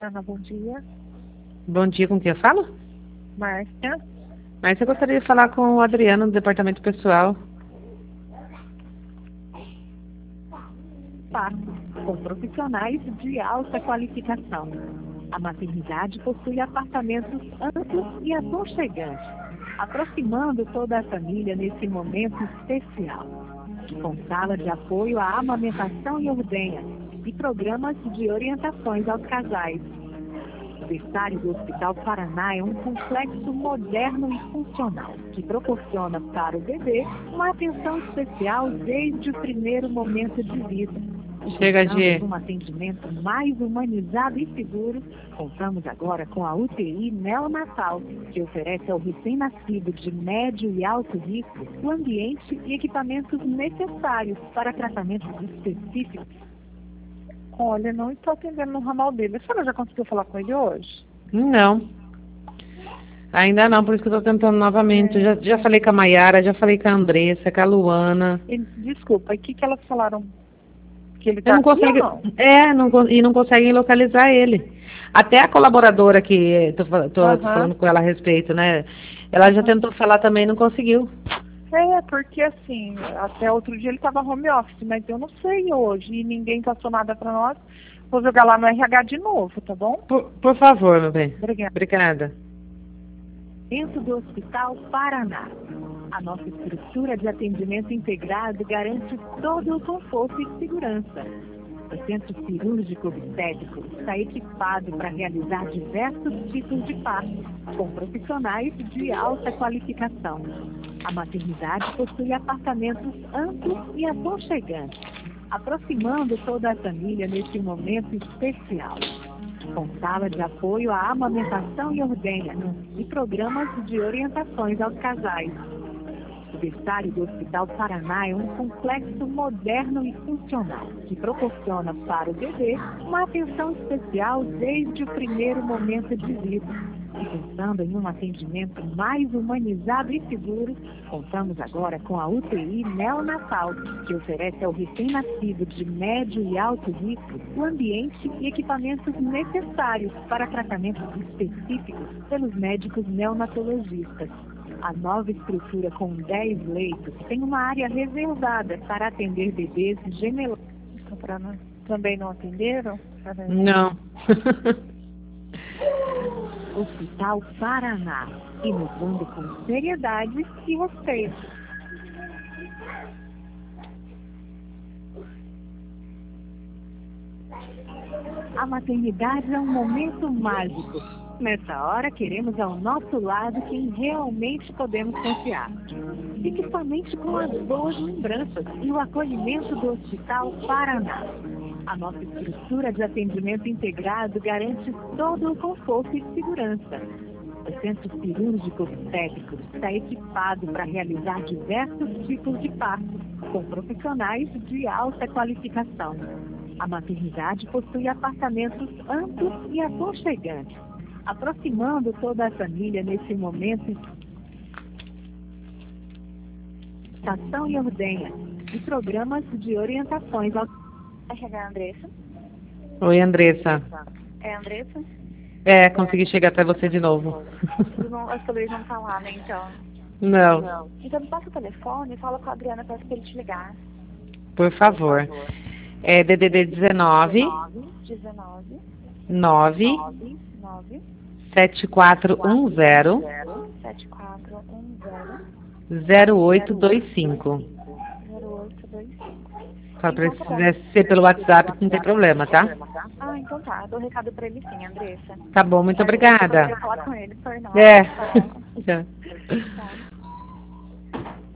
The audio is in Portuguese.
Ana, bom dia. Bom dia, com quem eu falo? Márcia. Mas eu gostaria de falar com o Adriano, do departamento pessoal. Espaços com profissionais de alta qualificação. A maternidade possui apartamentos amplos e aconchegantes, aproximando toda a família nesse momento especial. Com sala de apoio à amamentação e ordenha e programas de orientações aos casais. O berçário do Hospital Paraná é um complexo moderno e funcional, que proporciona para o bebê uma atenção especial desde o primeiro momento de vida. Chega de... Um atendimento mais humanizado e seguro, contamos agora com a UTI neonatal, que oferece ao recém-nascido de médio e alto risco o ambiente e equipamentos necessários para tratamentos específicos. Olha, não estou atendendo no ramal dele. A senhora já conseguiu falar com ele hoje? Não. Ainda não, por isso que eu estou tentando novamente. Eu já falei com a Maiara, já falei com a Andressa, com a Luana. Desculpa, e o que elas falaram? Que ele Eu não consigo. E não conseguem localizar ele. Até a colaboradora que tô falando com ela a respeito, né? Ela já tentou falar também e não conseguiu. Porque assim, até outro dia ele estava home office, mas eu não sei hoje e ninguém passou nada para nós. Vou jogar lá no RH de novo, tá bom? Por favor, meu bem. Obrigada. Dentro do Hospital Paraná. A nossa estrutura de atendimento integrado garante todo o conforto e segurança. O Centro Cirúrgico Obstétrico está equipado para realizar diversos tipos de partos, com profissionais de alta qualificação. A maternidade possui apartamentos amplos e aconchegantes, aproximando toda a família nesse momento especial. Com sala de apoio à amamentação e ordenha e programas de orientações aos casais. O berçário do Hospital Paraná é um complexo moderno e funcional, que proporciona para o bebê uma atenção especial desde o primeiro momento de vida. E pensando em um atendimento mais humanizado e seguro, contamos agora com a UTI neonatal, que oferece ao recém-nascido de médio e alto risco o ambiente e equipamentos necessários para tratamentos específicos pelos médicos neonatologistas. A nova estrutura com 10 leitos tem uma área reservada para atender bebês gemelos. Também não atenderam? Não. Hospital Paraná, inovando com seriedade e respeito. A maternidade é um momento mágico. Nessa hora, queremos ao nosso lado quem realmente podemos confiar. Fique somente com as boas lembranças e o acolhimento do Hospital Paraná. A nossa estrutura de atendimento integrado garante todo o conforto e segurança. O Centro Cirúrgico Obstétrico está equipado para realizar diversos tipos de partos, com profissionais de alta qualificação. A maternidade possui apartamentos amplos e aconchegantes, aproximando toda a família nesse momento. Estação e ordenha e programas de orientações ao RH Andressa. Oi, Andressa. É Andressa? Consegui chegar até você de novo. As colegas não estão lá, né, então? Não. Então me passa o telefone e fala com a Adriana, peço para ele te ligar. Por favor. É DDD 19 9 7410 0825. Só para se quiser ser pelo WhatsApp, não tem problema, tá? Ah, então tá. Dou recado para ele sim, Andressa. Tá bom, muito obrigada. Eu vou falar com ele, por nós. Tchau.